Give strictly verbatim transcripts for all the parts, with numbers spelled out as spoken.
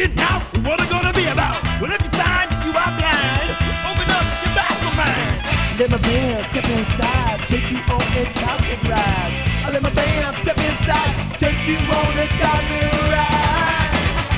Getting out, what it gonna be about? Well, if you find that you are blind, open up your bashful mind. Let my band step inside, take you on a cosmic ride. I let my band step inside, take you on a cosmic ride.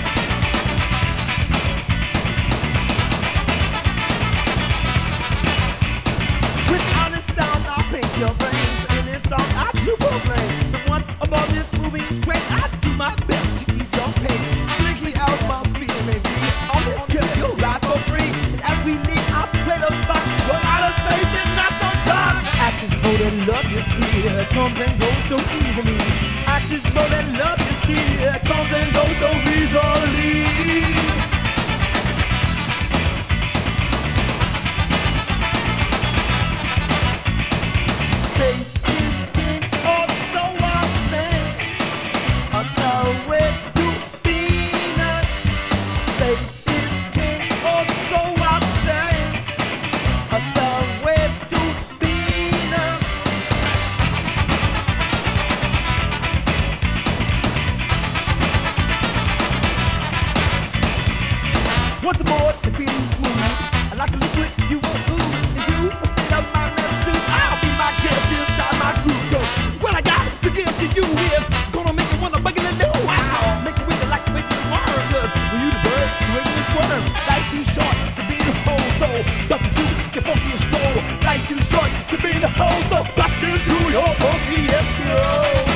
Without a sound, I'll paint your brain. In this song, I do proclaim that once above this moving train, I do my best to ease your pain. Slinky out my speed, maybe on this trip you'll ride for free. And as we leave our trailer spot, go out of space and not so dark. Axis boat and love, you see, it comes and goes so easily. Axis boat and love, you see, it comes and goes so easily. Space is king, or so I think. I saw it to Venus. Space is king, or so I say. I saw it to Venus. Once aboard, the feeling's smooth. I like a liquid, you won't ooze into a state of my left suit. I'll be my guest inside my groove. Go. What I got to give to you is gonna make you wanna buggle and do wow. Make you wiggle like a wiggling worm. Cause when you deserve to wiggle and squirm. Life's too short to be in a hole, so bust into your funky stroll. Life's too short to be in a hole, so bust into your funky stroll.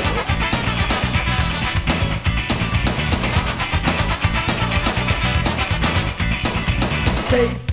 Space